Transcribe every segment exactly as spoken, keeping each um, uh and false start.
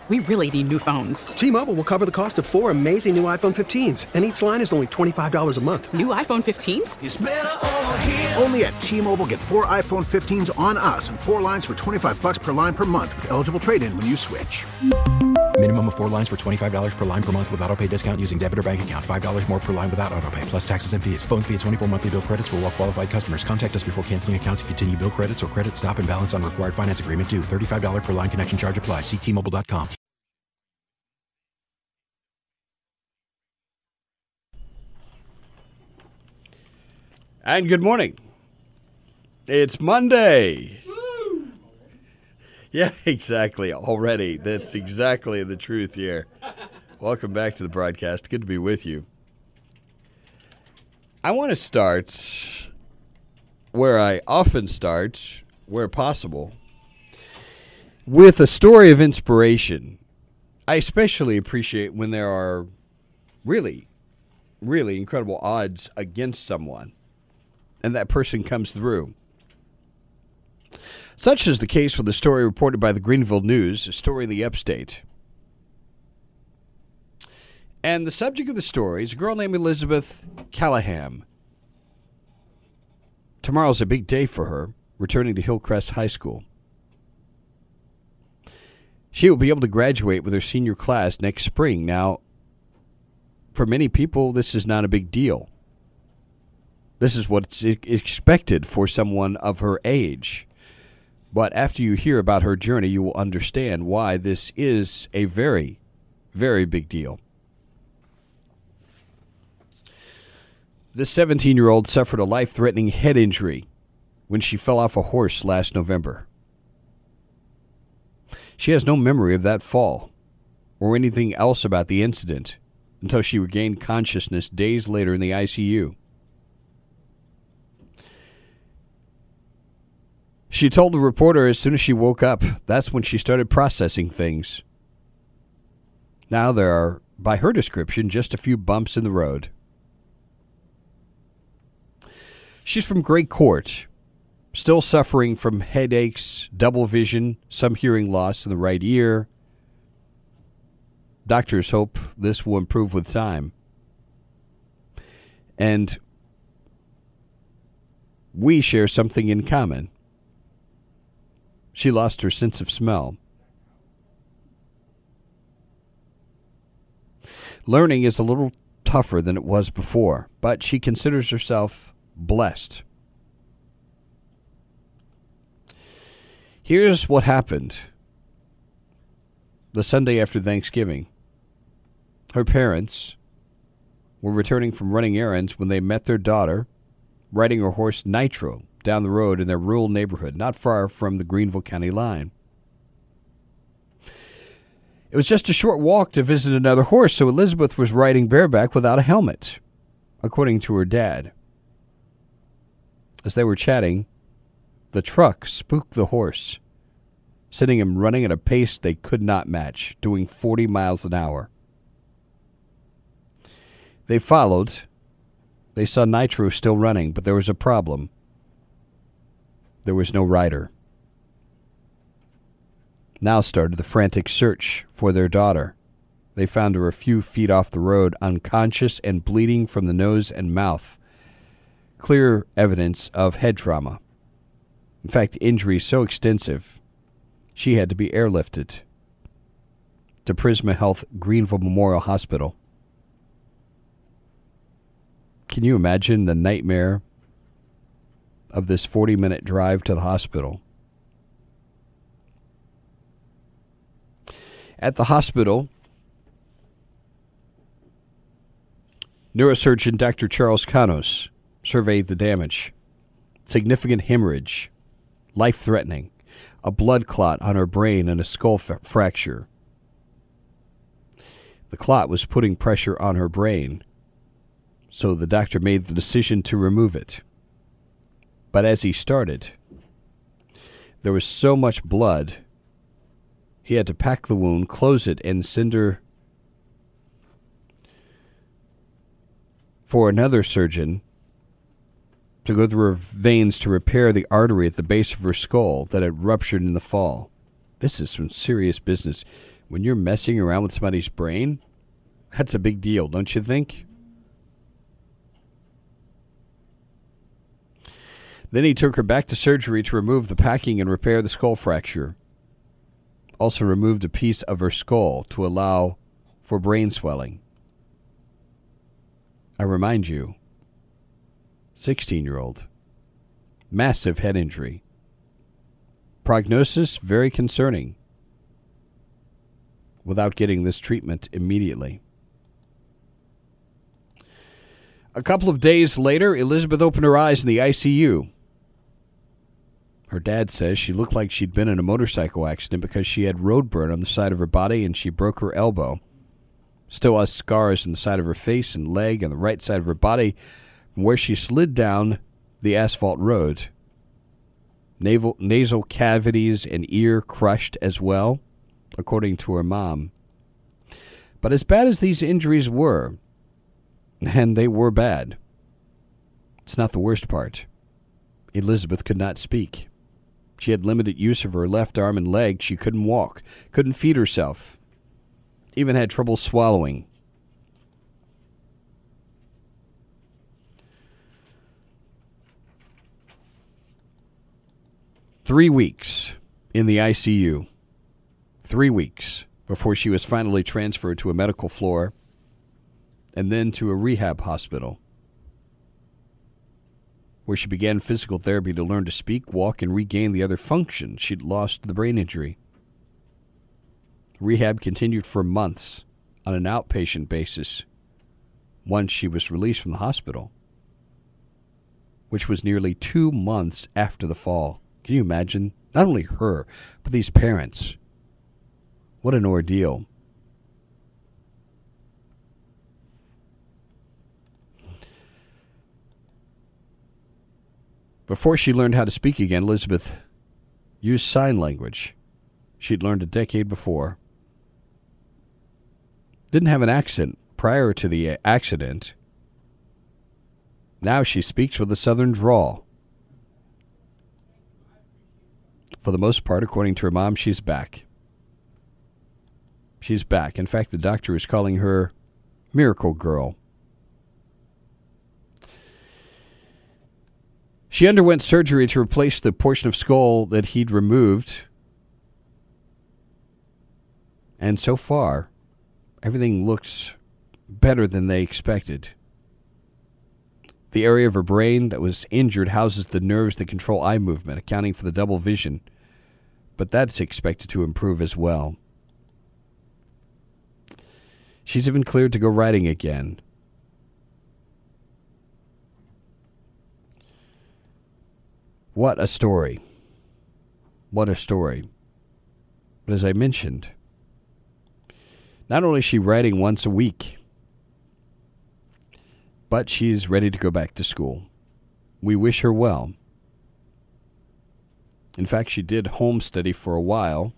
We really need new phones. T-Mobile will cover the cost of four amazing new iPhone fifteens, and each line is only twenty-five dollars a month. New iPhone fifteens? It's better over here. Only at T-Mobile, get four iPhone fifteens on us and four lines for twenty-five dollars per line per month with eligible trade-in when you switch. Minimum of four lines for twenty-five dollars per line per month with autopay discount using debit or bank account. five dollars more per line without autopay, plus taxes and fees. Phone fee at twenty-four monthly bill credits for well-qualified customers. Contact us before canceling account to continue bill credits or credit stop and balance on required finance agreement due. thirty-five dollars per line connection charge applies. See T Mobile dot com. And good morning. It's Monday. Woo! Yeah, exactly. Already. That's exactly the truth here. Welcome back to the broadcast. Good to be with you. I want to start where I often start, where possible, with a story of inspiration. I especially appreciate when there are really, really incredible odds against someone, and that person comes through. Such is the case with the story reported by the Greenville News, a story in the upstate. And the subject of the story is a girl named Elizabeth Callahan. Tomorrow's a big day for her, returning to Hillcrest High School. She will be able to graduate with her senior class next spring. Now, for many people, this is not a big deal. This is what's expected for someone of her age. But after you hear about her journey, you will understand why this is a very, very big deal. This seventeen-year-old suffered a life-threatening head injury when she fell off a horse last November. She has no memory of that fall or anything else about the incident until she regained consciousness days later in the I C U. She told the reporter as soon as she woke up, that's when she started processing things. Now there are, by her description, just a few bumps in the road. She's from Great Court, still suffering from headaches, double vision, some hearing loss in the right ear. Doctors hope this will improve with time. And we share something in common. She lost her sense of smell. Learning is a little tougher than it was before, but she considers herself blessed. Here's what happened the Sunday after Thanksgiving. Her parents were returning from running errands when they met their daughter riding her horse Nitro down the road in their rural neighborhood, not far from the Greenville County line. It was just a short walk to visit another horse, so Elizabeth was riding bareback without a helmet, according to her dad. As they were chatting, the truck spooked the horse, sending him running at a pace they could not match, doing forty miles an hour. They followed. They saw Nitro still running, but there was a problem. There was no rider. Now started the frantic search for their daughter. They found her a few feet off the road, unconscious and bleeding from the nose and mouth. Clear evidence of head trauma. In fact, injuries so extensive, she had to be airlifted to Prisma Health Greenville Memorial Hospital. Can you imagine the nightmare of this forty-minute drive to the hospital? At the hospital, neurosurgeon Doctor Charles Canos surveyed the damage. Significant hemorrhage, life-threatening, a blood clot on her brain and a skull f- fracture. The clot was putting pressure on her brain, so the doctor made the decision to remove it. But as he started, there was so much blood, he had to pack the wound, close it, and send her for another surgeon to go through her veins to repair the artery at the base of her skull that had ruptured in the fall. This is some serious business. When you're messing around with somebody's brain, that's a big deal, don't you think? Then he took her back to surgery to remove the packing and repair the skull fracture. Also removed a piece of her skull to allow for brain swelling. I remind you, sixteen-year-old, massive head injury. Prognosis, very concerning. Without getting this treatment immediately. A couple of days later, Elizabeth opened her eyes in the I C U. Her dad says she looked like she'd been in a motorcycle accident because she had road burn on the side of her body and she broke her elbow. Still has scars on the side of her face and leg and the right side of her body where she slid down the asphalt road. Naval, nasal cavities and ear crushed as well, according to her mom. But as bad as these injuries were, and they were bad, it's not the worst part. Elizabeth could not speak. She had limited use of her left arm and leg. She couldn't walk, couldn't feed herself, even had trouble swallowing. Three weeks in the I C U. Three weeks before she was finally transferred to a medical floor and then to a rehab hospital, where she began physical therapy to learn to speak, walk, and regain the other functions she'd lost to the brain injury. Rehab continued for months on an outpatient basis once she was released from the hospital, which was nearly two months after the fall. Can you imagine? Not only her, but these parents. What an ordeal. Before she learned how to speak again, Elizabeth used sign language she'd learned a decade before. Didn't have an accent prior to the accident. Now she speaks with a southern drawl. For the most part, according to her mom, she's back. She's back. In fact, the doctor is calling her Miracle Girl. She underwent surgery to replace the portion of skull that he'd removed. And so far, everything looks better than they expected. The area of her brain that was injured houses the nerves that control eye movement, accounting for the double vision. But that's expected to improve as well. She's even cleared to go riding again. What a story. What a story. But as I mentioned, not only is she riding once a week, but she's ready to go back to school. We wish her well. In fact, she did home study for a while,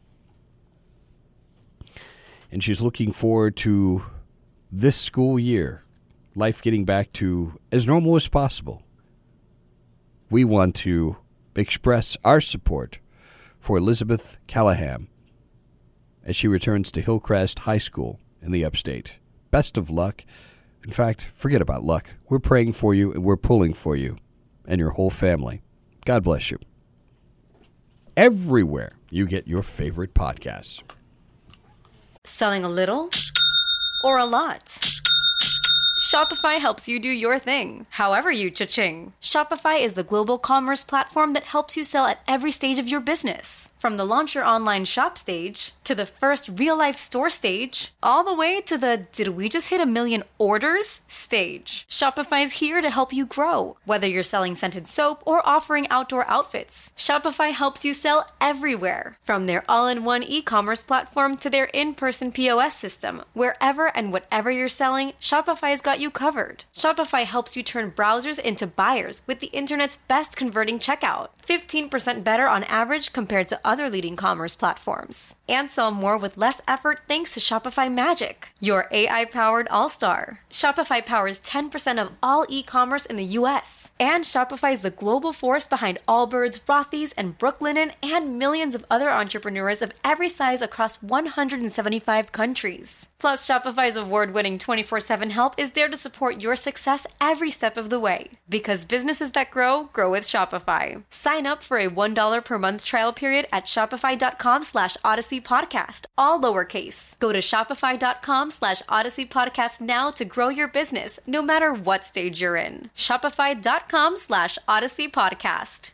and she's looking forward to this school year, life getting back to as normal as possible. We want to express our support for Elizabeth Callahan as she returns to Hillcrest High School in the upstate. Best of luck. In fact, forget about luck. We're praying for you and we're pulling for you and your whole family. God bless you. Everywhere you get your favorite podcasts. Selling a little or a lot? Shopify helps you do your thing, however you cha-ching. Shopify is the global commerce platform that helps you sell at every stage of your business. From the launch your online shop stage, to the first real-life store stage, all the way to the did we just hit a million orders stage. Shopify is here to help you grow. Whether you're selling scented soap or offering outdoor outfits, Shopify helps you sell everywhere. From their all-in-one e-commerce platform to their in-person P O S system. Wherever and whatever you're selling, Shopify's got you covered. Shopify helps you turn browsers into buyers with the internet's best converting checkout. fifteen percent better on average compared to other leading commerce platforms. And sell more with less effort thanks to Shopify Magic, your A I-powered all-star. Shopify powers ten percent of all e-commerce in the U S. And Shopify is the global force behind Allbirds, Rothy's, and Brooklinen, and millions of other entrepreneurs of every size across one hundred seventy-five countries. Plus, Shopify's award-winning twenty-four seven help is there to support your success every step of the way. Because businesses that grow, grow with Shopify. Sign up for a one dollar per month trial period at shopify.com slash Odyssey Podcast, all lowercase. Go to shopify.com slash Odyssey Podcast now to grow your business, no matter what stage you're in. Shopify.com slash Odyssey Podcast.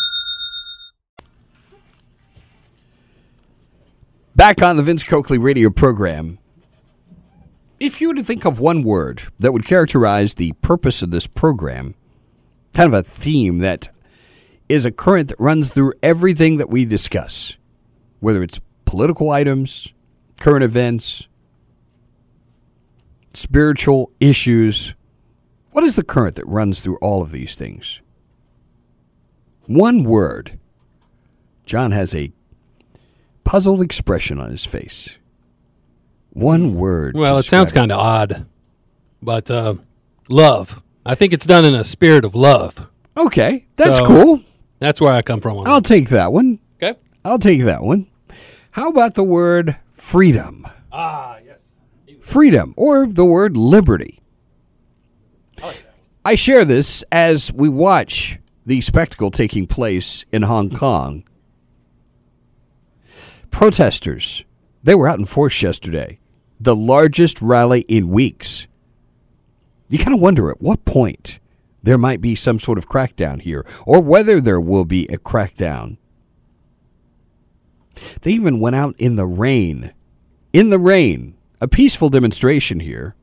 Back on the Vince Coakley radio program. If you were to think of one word that would characterize the purpose of this program, kind of a theme that is a current that runs through everything that we discuss, whether it's political items, current events, spiritual issues, what is the current that runs through all of these things? One word. John has a puzzled expression on his face. One word. Well, it sounds kind of odd, but uh, love. I think it's done in a spirit of love. Okay, that's So, cool. That's where I come from on I'll that. take that one. Okay. I'll take that one. How about the word freedom? Ah, yes. Freedom, or the word liberty. I share this as we watch the spectacle taking place in Hong Kong. Protesters, they were out in force yesterday. The largest rally in weeks. You kind of wonder at what point there might be some sort of crackdown here, or whether there will be a crackdown. They even went out in the rain. In the rain. A peaceful demonstration here.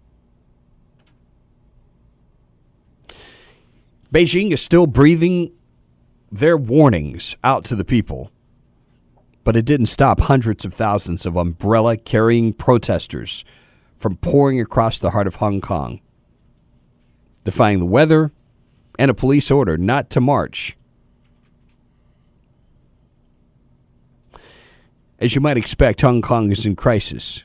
Beijing is still breathing their warnings out to the people. But it didn't stop hundreds of thousands of umbrella-carrying protesters from pouring across the heart of Hong Kong, defying the weather and a police order not to march. As you might expect, Hong Kong is in crisis.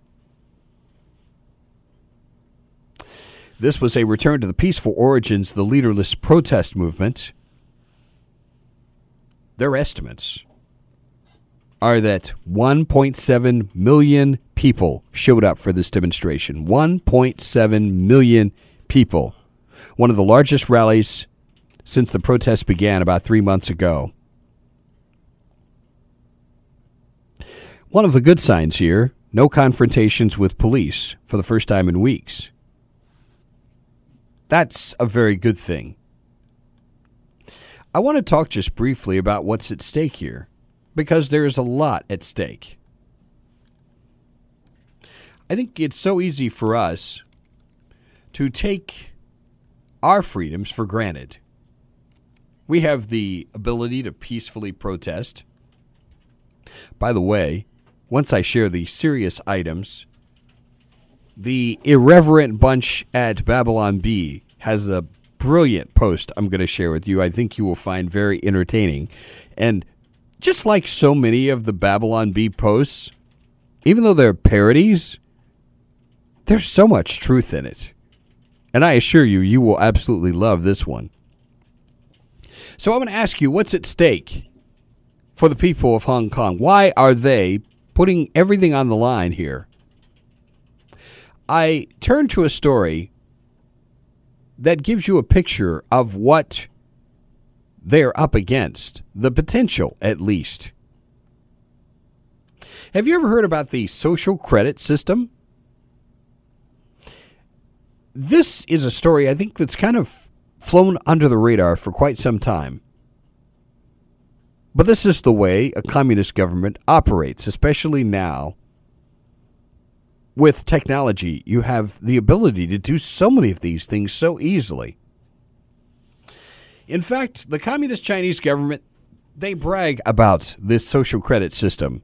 This was a return to the peaceful origins of the leaderless protest movement. Their estimates are that one point seven million people showed up for this demonstration. one point seven million people. One of the largest rallies since the protests began about three months ago. One of the good signs here, no confrontations with police for the first time in weeks. That's a very good thing. I want to talk just briefly about what's at stake here, because there is a lot at stake. I think it's so easy for us to take our freedoms for granted. We have the ability to peacefully protest. By the way, once I share the serious items, the irreverent bunch at Babylon Bee has a brilliant post I'm going to share with you. I think you will find very entertaining. And just like so many of the Babylon Bee posts, even though they're parodies, there's so much truth in it. And I assure you, you will absolutely love this one. So I'm going to ask you, what's at stake for the people of Hong Kong? Why are they putting everything on the line here? I turn to a story that gives you a picture of what they're up against, the potential at least. Have you ever heard about the social credit system? This is a story I think that's kind of flown under the radar for quite some time. But this is the way a communist government operates, especially now. With technology, you have the ability to do so many of these things so easily. In fact, the Communist Chinese government, they brag about this social credit system.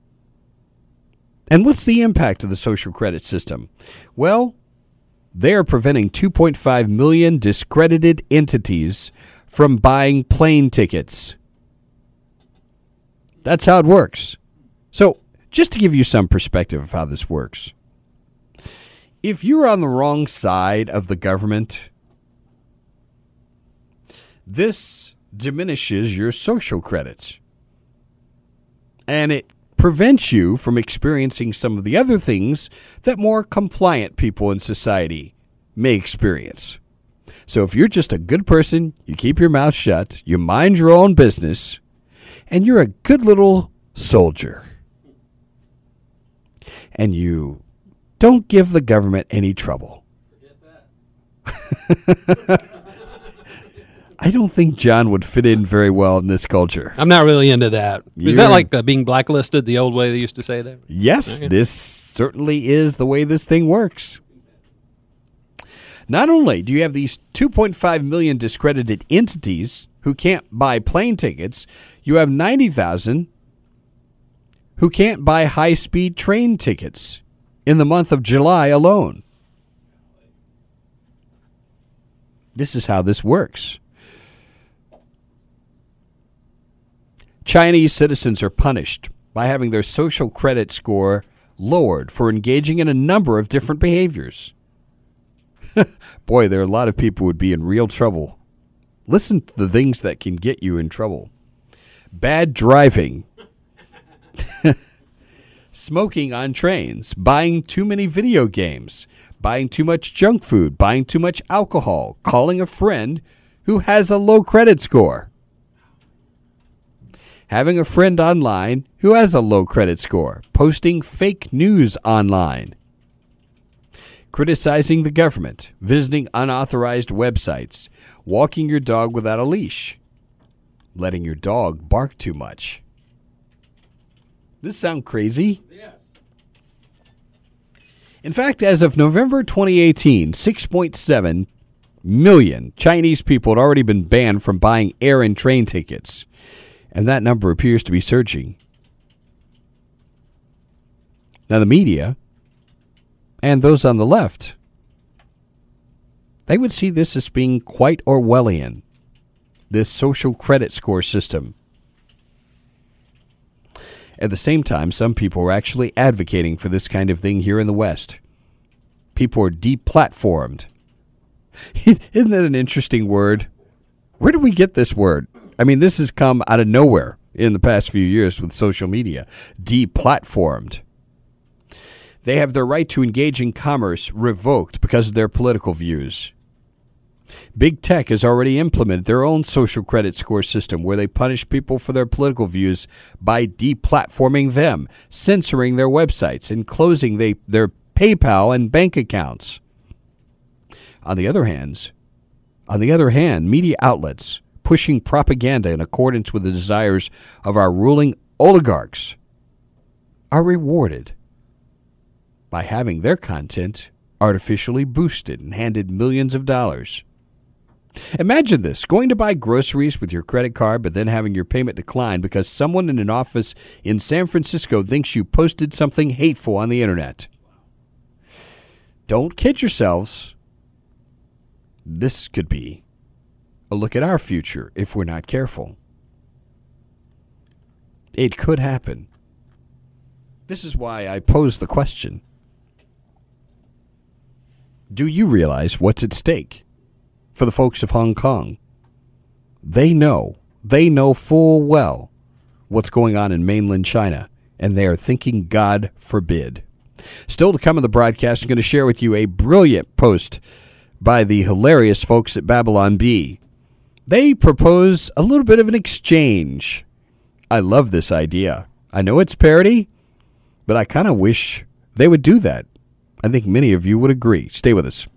And what's the impact of the social credit system? Well, they are preventing two point five million discredited entities from buying plane tickets. That's how it works. So, just to give you some perspective of how this works, if you're on the wrong side of the government, this diminishes your social credits. And it prevents you from experiencing some of the other things that more compliant people in society may experience. So if you're just a good person, you keep your mouth shut, you mind your own business, and you're a good little soldier, and you don't give the government any trouble. I don't think John would fit in very well in this culture. I'm not really into that. You're, is that like uh, being blacklisted the old way they used to say that? Yes, okay. This certainly is the way this thing works. Not only do you have these two point five million discredited entities who can't buy plane tickets, you have ninety thousand who can't buy high-speed train tickets in the month of July alone. This is how this works. Chinese citizens are punished by having their social credit score lowered for engaging in a number of different behaviors. Boy, there are a lot of people who would be in real trouble. Listen to the things that can get you in trouble. Bad driving. Smoking on trains. Buying too many video games. Buying too much junk food. Buying too much alcohol. Calling a friend who has a low credit score. Having a friend online who has a low credit score. Posting fake news online. Criticizing the government. Visiting unauthorized websites. Walking your dog without a leash. Letting your dog bark too much. Does this sound crazy? Yes. In fact, as of November twenty eighteen, six point seven million Chinese people had already been banned from buying air and train tickets. And that number appears to be surging. Now, the media and those on the left, they would see this as being quite Orwellian, this social credit score system. At the same time, some people are actually advocating for this kind of thing here in the West. People are deplatformed. Isn't that an interesting word? Where did we get this word? I mean, this has come out of nowhere in the past few years with social media. Deplatformed. They have their right to engage in commerce revoked because of their political views. Big Tech has already implemented their own social credit score system where they punish people for their political views by deplatforming them, censoring their websites, and closing they, their PayPal and bank accounts. On the other hand, on the other hand, media outlets pushing propaganda in accordance with the desires of our ruling oligarchs are rewarded by having their content artificially boosted and handed millions of dollars. Imagine this, going to buy groceries with your credit card, but then having your payment declined because someone in an office in San Francisco thinks you posted something hateful on the internet. Don't kid yourselves. This could be a look at our future if we're not careful. It could happen. This is why I pose the question. Do you realize what's at stake for the folks of Hong Kong? They know, they know full well what's going on in mainland China, and they are thinking, God forbid. Still to come in the broadcast, I'm going to share with you a brilliant post by the hilarious folks at Babylon Bee. They propose a little bit of an exchange. I love this idea. I know it's parody, but I kind of wish they would do that. I think many of you would agree. Stay with us.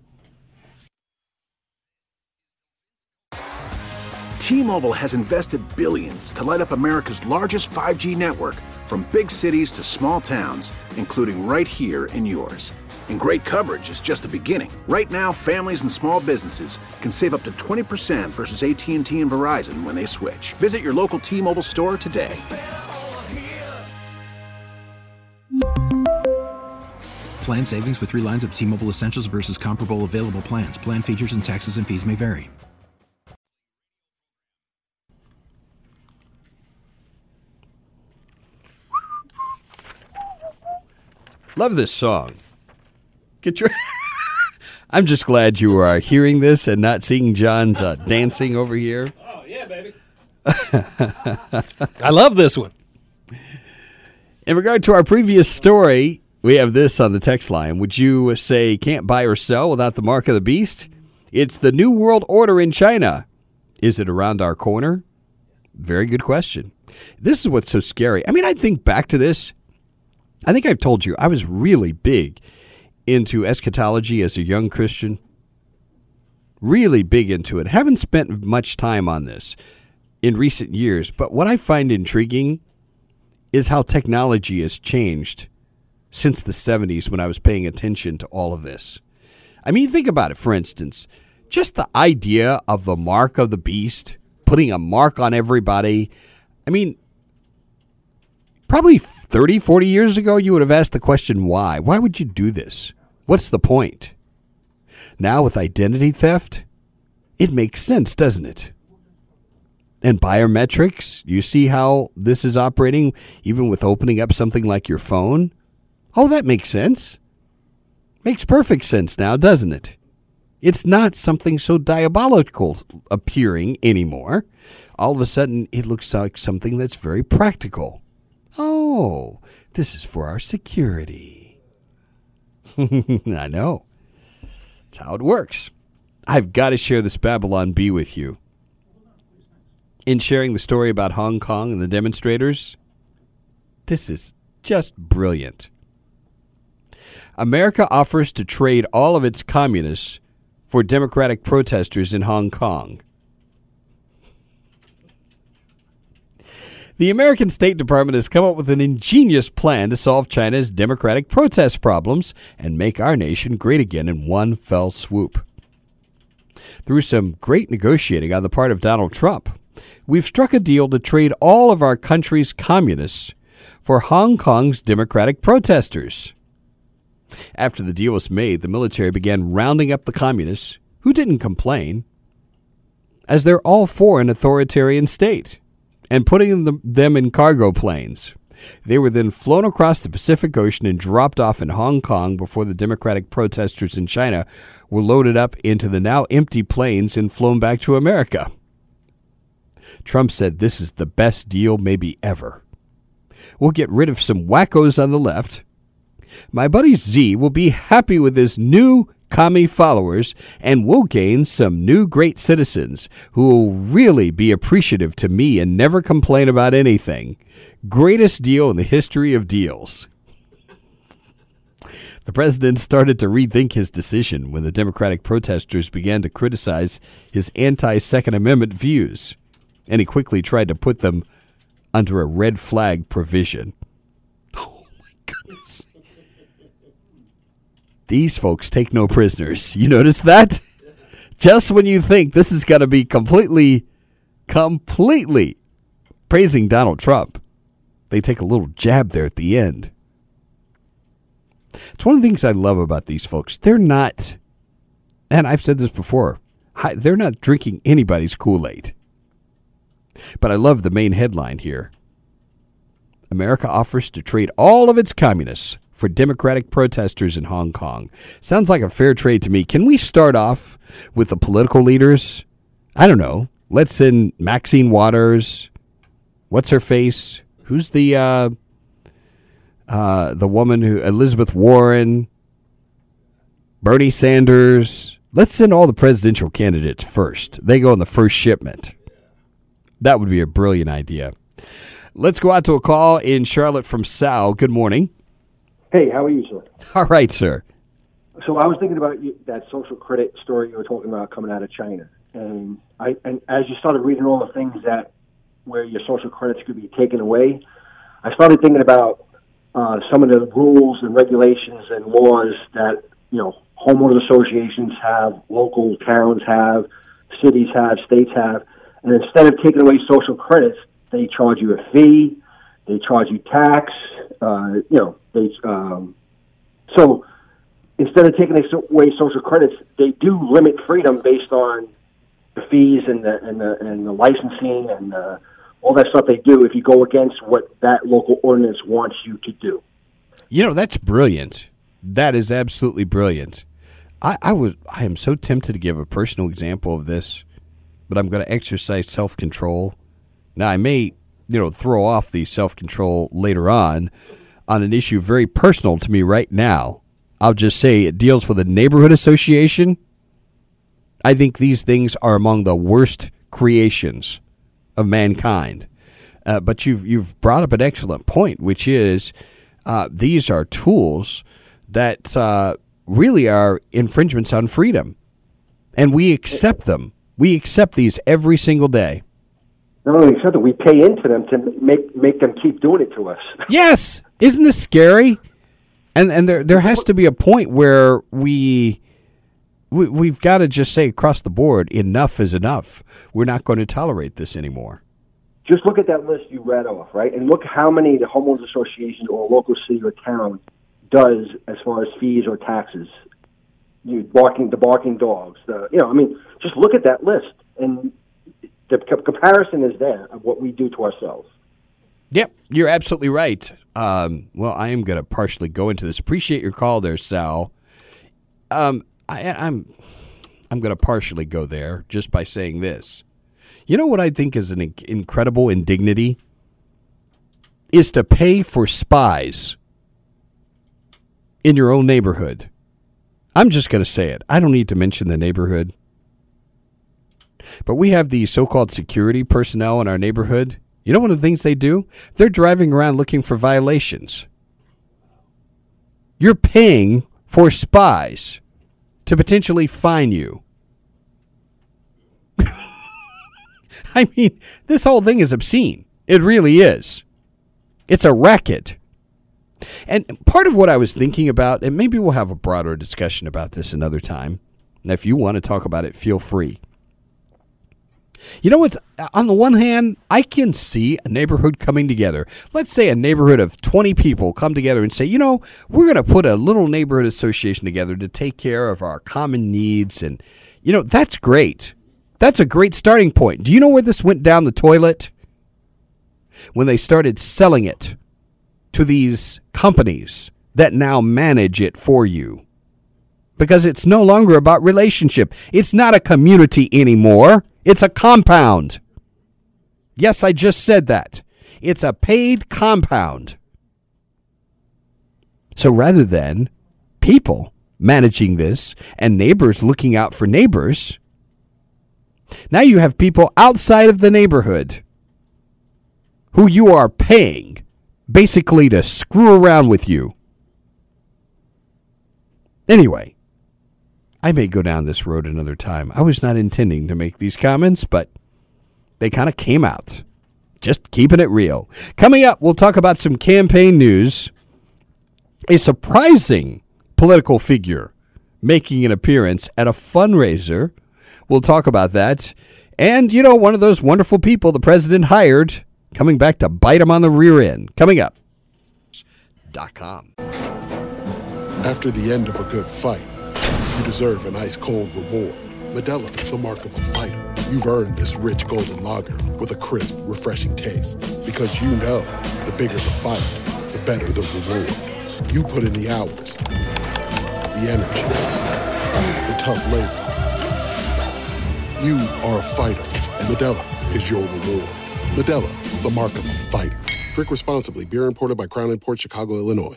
T-Mobile has invested billions to light up America's largest five G network, from big cities to small towns, including right here in yours. And great coverage is just the beginning. Right now, families and small businesses can save up to twenty percent versus A T and T and Verizon when they switch. Visit your local T-Mobile store today. Plan savings with three lines of T-Mobile Essentials versus comparable available plans. Plan features and taxes and fees may vary. Love this song. Get your. I'm just glad you are hearing this and not seeing John's uh, dancing over here. Oh yeah, baby. I love this one. In regard to our previous story, we have this on the text line. Would you say can't buy or sell without the mark of the beast? It's the New World Order in China. Is it around our corner? Very good question. This is what's so scary. I mean, I think back to this. I think I've told you I was really big into eschatology as a young Christian. Really big into it. Haven't spent much time on this in recent years. But what I find intriguing is how technology has changed since the seventies when I was paying attention to all of this. I mean, think about it, for instance. Just the idea of the mark of the beast, putting a mark on everybody. I mean, probably thirty, forty years ago, you would have asked the question, why? Why would you do this? What's the point? Now with identity theft, it makes sense, doesn't it? And biometrics, you see how this is operating even with opening up something like your phone? Oh, that makes sense. Makes perfect sense now, doesn't it? It's not something so diabolical appearing anymore. All of a sudden, it looks like something that's very practical. Oh, this is for our security. I know. That's how it works. I've got to share this Babylon Bee with you. In sharing the story about Hong Kong and the demonstrators, this is just brilliant. America offers to trade all of its communists for democratic protesters in Hong Kong. The American State Department has come up with an ingenious plan to solve China's democratic protest problems and make our nation great again in one fell swoop. Through some great negotiating on the part of Donald Trump, we've struck a deal to trade all of our country's communists for Hong Kong's democratic protesters. After the deal was made, the military began rounding up the communists, who didn't complain, as they're all for an authoritarian state, and putting them in cargo planes. They were then flown across the Pacific Ocean and dropped off in Hong Kong before the democratic protesters in China were loaded up into the now empty planes and flown back to America. Trump said this is the best deal maybe ever. We'll get rid of some wackos on the left. My buddy Z will be happy with his new commie followers, and we'll gain some new great citizens who will really be appreciative to me and never complain about anything. Greatest deal in the history of deals. The president started to rethink his decision when the Democratic protesters began to criticize his anti-Second Amendment views, and he quickly tried to put them under a red flag provision. Oh, my goodness. These folks take no prisoners. You notice that? Just when you think this is going to be completely, completely praising Donald Trump, they take a little jab there at the end. It's one of the things I love about these folks. They're not, and I've said this before, they're not drinking anybody's Kool-Aid. But I love the main headline here. America offers to trade all of its communists for democratic protesters in Hong Kong. Sounds like a fair trade to me. Can we start off with the political leaders? I don't know. Let's send Maxine Waters. What's her face? Who's the uh, uh, the woman who Elizabeth Warren, Bernie Sanders? Let's send all the presidential candidates first. They go on the first shipment. That would be a brilliant idea. Let's go out to a call in Charlotte from Sal. Good morning. Hey, how are you, sir? All right, sir. So I was thinking about you, that social credit story you were talking about coming out of China, and I and as you started reading all the things that where your social credits could be taken away, I started thinking about uh, some of the rules and regulations and laws that you know homeowners associations have, local towns have, cities have, states have, and instead of taking away social credits, they charge you a fee, they charge you tax, uh, you know. They, um, so instead of taking away social credits, they do limit freedom based on the fees and the and the and the licensing and uh, all that stuff they do if you go against what that local ordinance wants you to do. You know, that's brilliant. That is absolutely brilliant. I, I was I am so tempted to give a personal example of this, but I'm going to exercise self-control. Now, I may, you know, throw off the self-control later on on an issue very personal to me right now. I'll just say it deals with a neighborhood association. I think these things are among the worst creations of mankind. Uh, but you've you've brought up an excellent point, which is uh, these are tools that uh, really are infringements on freedom, and we accept them. We accept these every single day. Not only accept it, we pay into them to make make them keep doing it to us. Yes, isn't this scary? And and there there has to be a point where we. We, we've got to just say across the board, enough is enough. We're not going to tolerate this anymore. Just look at that list you read off, right? And look how many the homeowners association or local city or town does as far as fees or taxes. You barking the barking dogs, the you know, I mean, just look at that list, and the c- comparison is there of what we do to ourselves. Yep, you're absolutely right. Um, well, I am going to partially go into this. Appreciate your call there, Sal. Um. I, I'm I'm going to partially go there just by saying this. You know what I think is an inc- incredible indignity? Is to pay for spies in your own neighborhood. I'm just going to say it. I don't need to mention the neighborhood. But we have these so-called security personnel in our neighborhood. You know one of the things they do? They're driving around looking for violations. You're paying for spies to potentially fine you. I mean, this whole thing is obscene. It really is. It's a racket. And part of what I was thinking about, and maybe we'll have a broader discussion about this another time. Now, if you want to talk about it, feel free. You know what? On the one hand, I can see a neighborhood coming together. Let's say a neighborhood of twenty people come together and say, you know, we're going to put a little neighborhood association together to take care of our common needs. And, you know, that's great. That's a great starting point. Do you know where this went down the toilet? When they started selling it to these companies that now manage it for you. Because it's no longer about relationship. It's not a community anymore. It's a compound. Yes, I just said that. It's a paid compound. So rather than people managing this and neighbors looking out for neighbors, now you have people outside of the neighborhood who you are paying basically to screw around with you. Anyway, I may go down this road another time. I was not intending to make these comments, but they kind of came out. Just keeping it real. Coming up, we'll talk about some campaign news. A surprising political figure making an appearance at a fundraiser. We'll talk about that. And, you know, one of those wonderful people the president hired coming back to bite him on the rear end. Coming up. Dot com. After the end of a good fight, you deserve an ice-cold reward. Modelo is the mark of a fighter. You've earned this rich golden lager with a crisp, refreshing taste. Because you know, the bigger the fight, the better the reward. You put in the hours, the energy, the tough labor. You are a fighter, and Modelo is your reward. Modelo, the mark of a fighter. Drink responsibly. Beer imported by Crown Imports, Chicago, Illinois.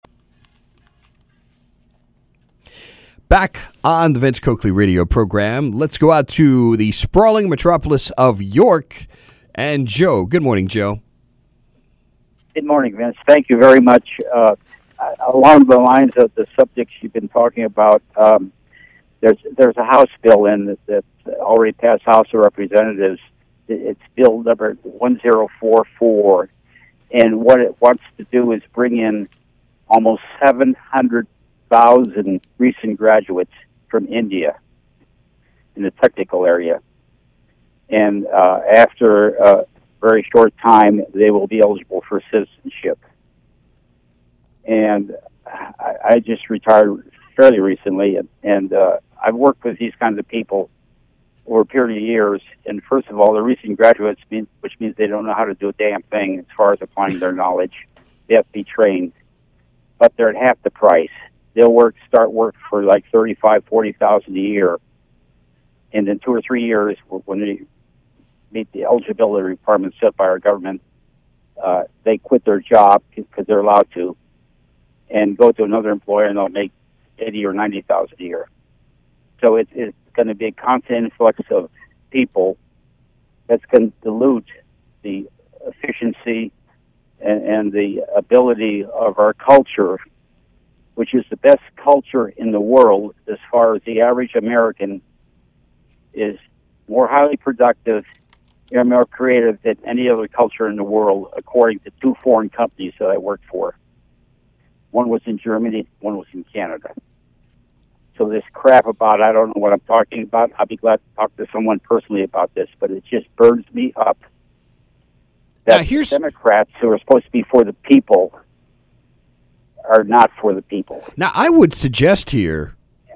Back on the Vince Coakley radio program, let's go out to the sprawling metropolis of York and Joe. Good morning, Joe. Good morning, Vince. Thank you very much. Uh, along the lines of the subjects you've been talking about, um, there's there's a House bill in that, that already passed House of Representatives. It's bill number one zero four four, and what it wants to do is bring in almost seven hundred thousand recent graduates from India in the technical area. And uh, after a very short time, they will be eligible for citizenship. And I, I just retired fairly recently, and, and uh, I've worked with these kinds of people over a period of years. And first of all, the recent graduates, mean, which means they don't know how to do a damn thing as far as applying their knowledge. They have to be trained. but they're at half the price. They'll work, start work for like thirty-five, forty thousand a year, and in two or three years, when they meet the eligibility requirements set by our government, uh, they quit their job because they're allowed to, and go to another employer, and they'll make eighty or ninety thousand a year. So it, it's going to be a constant influx of people that's going to dilute the efficiency and, and the ability of our culture, which is the best culture in the world as far as the average American is more highly productive and more creative than any other culture in the world, according to two foreign companies that I worked for. One was in Germany, one was in Canada. So this crap about, I don't know what I'm talking about, I'll be glad to talk to someone personally about this, but it just burns me up that now, here's... Democrats who are supposed to be for the people are not for the people. Now, I would suggest here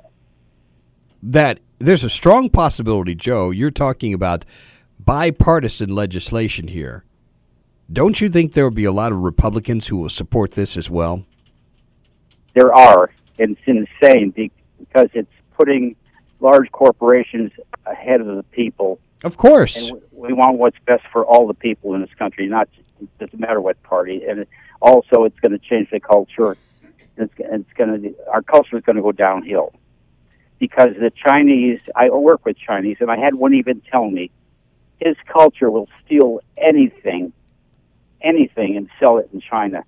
that there's a strong possibility, Joe, you're talking about bipartisan legislation here. Don't you think there will be a lot of Republicans who will support this as well? There are, and it's insane because it's putting large corporations ahead of the people. Of course. And we want what's best for all the people in this country, not it doesn't matter what party. And also, it's going to change the culture. It's, it's going to our culture is going to go downhill because the Chinese. I work with Chinese, and I had one even tell me his culture will steal anything, anything, and sell it in China.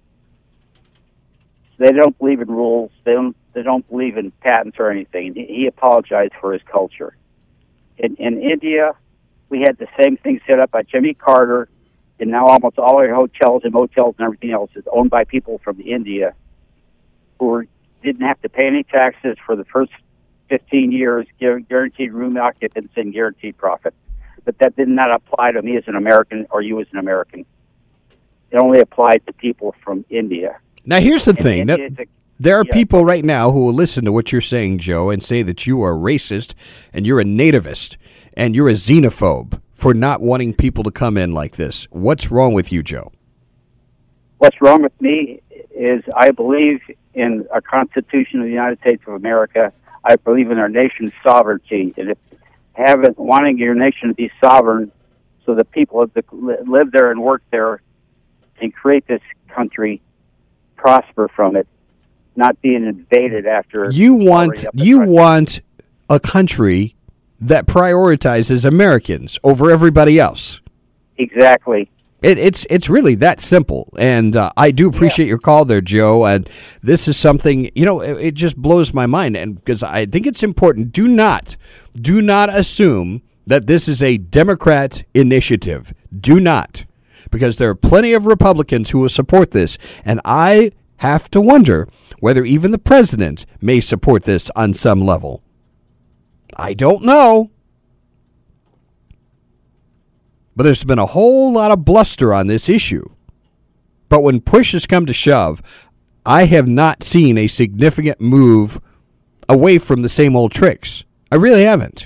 They don't believe in rules. They don't. They don't believe in patents or anything. He, he apologized for his culture. In, in India, we had the same thing set up by Jimmy Carter, and now almost all our hotels and motels and everything else is owned by people from India who were, didn't have to pay any taxes for the first fifteen years, guaranteed room occupancy and guaranteed profit. But that did not apply to me as an American or you as an American. It only applied to people from India. Now, here's the thing. Now, a, there are yeah. people right now who will listen to what you're saying, Joe, and say that you are racist and you're a nativist and you're a xenophobe for not wanting people to come in like this. What's wrong with you, Joe? What's wrong with me is I believe in our Constitution of the United States of America. I believe in our nation's sovereignty. And if having, wanting your nation to be sovereign so that people have to live there and work there and create this country, prosper from it, not being invaded after you want you want a country that prioritizes Americans over everybody else. Exactly. It, it's it's really that simple, and uh, I do appreciate yeah. your call there, Joe. And this is something, you know, it, it just blows my mind, and because I think it's important. Do not do not assume that this is a Democrat initiative. Do not, because there are plenty of Republicans who will support this, and I have to wonder whether even the president may support this on some level. I don't know. But there's been a whole lot of bluster on this issue. But when push has come to shove, I have not seen a significant move away from the same old tricks. I really haven't.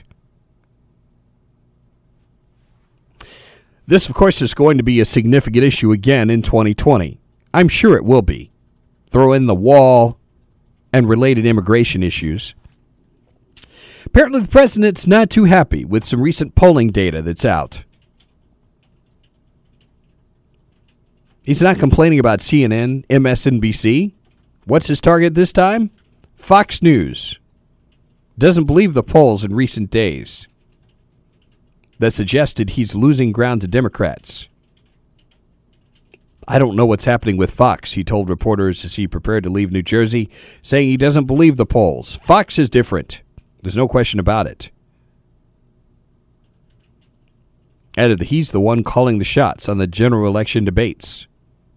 This, of course, is going to be a significant issue again in twenty twenty. I'm sure it will be. Throw in the wall and related immigration issues. Apparently, the president's not too happy with some recent polling data that's out. He's not complaining about C N N, M S N B C. What's his target this time? Fox News. Doesn't believe the polls in recent days that suggested he's losing ground to Democrats. I don't know what's happening with Fox, he told reporters as he prepared to leave New Jersey, saying he doesn't believe the polls. Fox is different. There's no question about it. Added that he's the one calling the shots on the general election debates.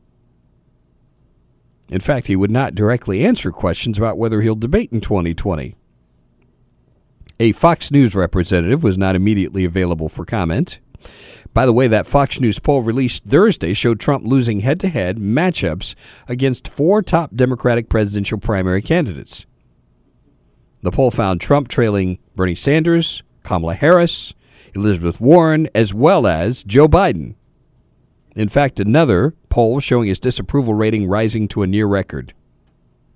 In fact, he would not directly answer questions about whether he'll debate in twenty twenty. A Fox News representative was not immediately available for comment. By the way, that Fox News poll released Thursday showed Trump losing head-to-head matchups against four top Democratic presidential primary candidates. The poll found Trump trailing Bernie Sanders, Kamala Harris, Elizabeth Warren, as well as Joe Biden. In fact, another poll showing his disapproval rating rising to a near record.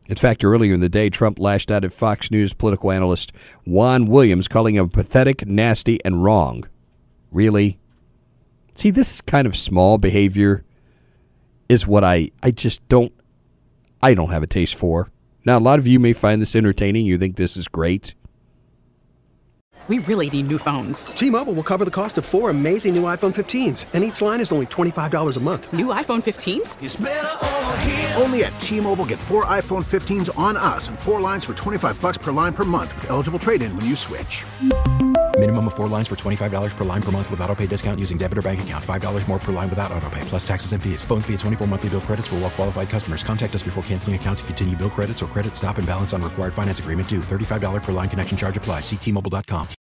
In fact, earlier in the day, Trump lashed out at Fox News political analyst Juan Williams, calling him pathetic, nasty, and wrong. Really? See, this kind of small behavior is what I, I just don't, I don't have a taste for. Now, a lot of you may find this entertaining. You think this is great. We really need new phones. T-Mobile will cover the cost of four amazing new iPhone fifteens, and each line is only twenty-five dollars a month. New iPhone fifteens? It's better over here. Only at T-Mobile, get four iPhone fifteens on us and four lines for twenty-five bucks per line per month with eligible trade-in when you switch. Minimum of four lines for twenty-five dollars per line per month with autopay discount using debit or bank account. five dollars more per line without autopay, plus taxes and fees. Phone fee at twenty-four monthly bill credits for well-qualified customers. Contact us before canceling account to continue bill credits or credit stop and balance on required finance agreement due. thirty-five dollars per line connection charge applies. See T Mobile dot com.